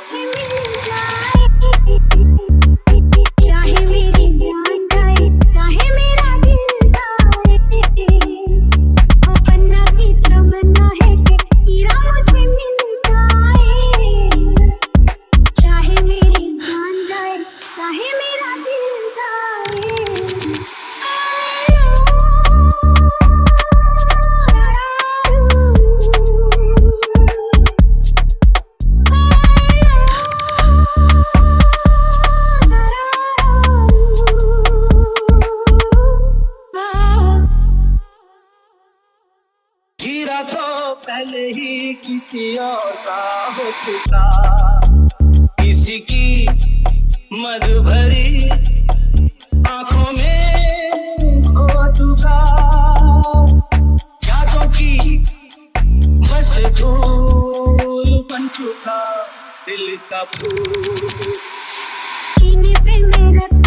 मुझे मिल जाए, चाहे मेरी जान जाए, चाहे मेरा दिल जाए, वो पन्ना की तमन्ना है कि हीरा मुझे मिल जाए, चाहे मेरी जान जाए, चाहे मेरा दिल जाए। हीरा तो पहले ही किसी और का हो चुका, किसी की मद भरी आंखों में खो चुका, यादों की बस धूल बन चुका दिल का फूल। सीने पे मेरा